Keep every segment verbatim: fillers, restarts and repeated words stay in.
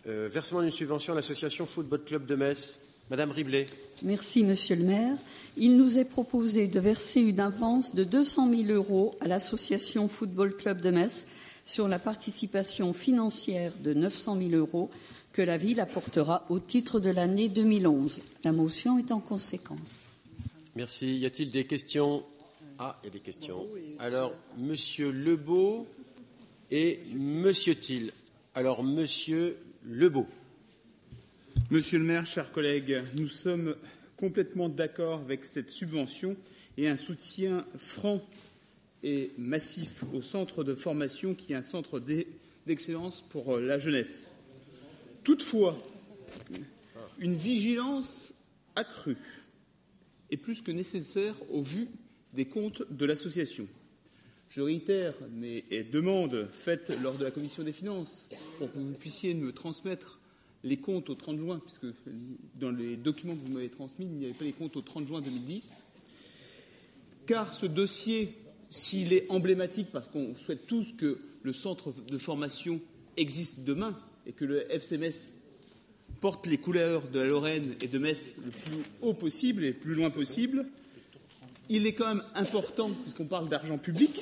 euh, versement d'une subvention à l'association Football Club de Metz. Madame Riblet. Merci, Monsieur le maire. Il nous est proposé de verser une avance de deux cent mille euros à l'association Football Club de Metz sur la participation financière de neuf cent mille euros que la ville apportera au titre de l'année deux mille onze. La motion est en conséquence. Merci. Y a-t-il des questions? Ah, il y a des questions. Alors, Monsieur Lebeau et Monsieur Thiel. Alors, Monsieur Lebeau. Monsieur le maire, chers collègues, nous sommes complètement d'accord avec cette subvention et un soutien franc et massif au centre de formation qui est un centre d'excellence pour la jeunesse. Toutefois, une vigilance accrue est plus que nécessaire au vu des comptes de l'association. Je réitère mes demandes faites lors de la commission des finances pour que vous puissiez me transmettre les comptes au trente juin, puisque dans les documents que vous m'avez transmis, il n'y avait pas les comptes au trente juin deux mille dix. Car ce dossier, s'il est emblématique, parce qu'on souhaite tous que le centre de formation existe demain et que le F C Metz porte les couleurs de la Lorraine et de Metz le plus haut possible et le plus loin possible, il est quand même important, puisqu'on parle d'argent public,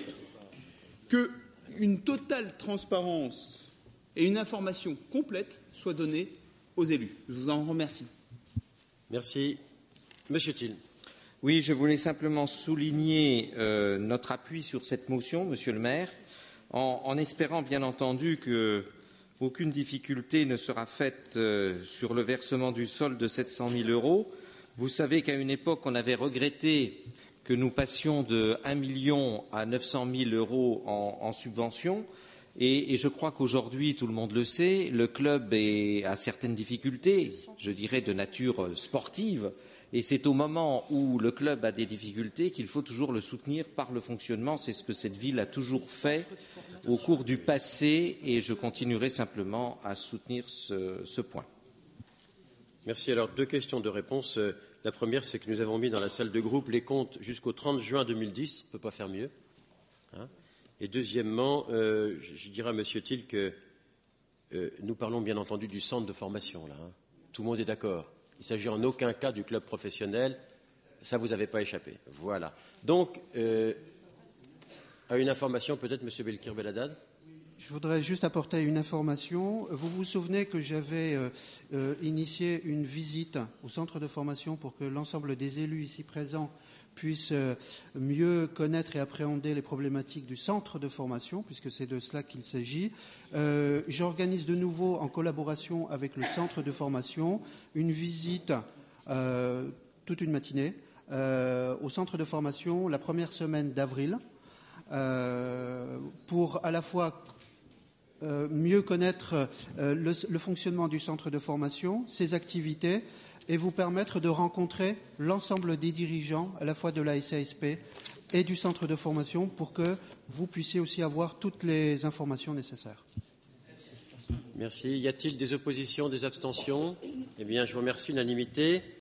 qu'une totale transparence et une information complète soit donnée aux élus. Je vous en remercie. Merci. Monsieur Thiel. Oui, je voulais simplement souligner euh, notre appui sur cette motion, Monsieur le maire, en, en espérant bien entendu qu'aucune difficulté ne sera faite euh, sur le versement du solde de sept cent mille euros. Vous savez qu'à une époque, on avait regretté que nous passions de un million à neuf cent mille euros en, en subvention. Et, et je crois qu'aujourd'hui, tout le monde le sait, le club est, a certaines difficultés, je dirais de nature sportive, et c'est au moment où le club a des difficultés qu'il faut toujours le soutenir par le fonctionnement. C'est ce que cette ville a toujours fait au cours du passé, et je continuerai simplement à soutenir ce, ce point. Merci. Alors, deux questions de réponse. La première, c'est que nous avons mis dans la salle de groupe les comptes jusqu'au trente juin deux mille dix. On ne peut pas faire mieux. Hein. Et deuxièmement, euh, je, je dirais à M. Thiel que euh, nous parlons bien entendu du centre de formation. Là, hein. Tout le monde est d'accord. Il ne s'agit en aucun cas du club professionnel. Ça, vous n'avez pas échappé. Voilà. Donc, euh, à une information, peut-être, M. Belkir Belhaddad. Je voudrais juste apporter une information. Vous vous souvenez que j'avais euh, euh, initié une visite au centre de formation pour que l'ensemble des élus ici présents puissent euh, mieux connaître et appréhender les problématiques du centre de formation, puisque c'est de cela qu'il s'agit. Euh, j'organise de nouveau, en collaboration avec le centre de formation, une visite euh, toute une matinée euh, au centre de formation la première semaine d'avril euh, pour à la fois Euh, mieux connaître euh, le, le fonctionnement du centre de formation, ses activités, et vous permettre de rencontrer l'ensemble des dirigeants, à la fois de la S A S P et du centre de formation, pour que vous puissiez aussi avoir toutes les informations nécessaires. Merci. Y a-t-il des oppositions, des abstentions? Eh bien, je vous remercie. Unanimité.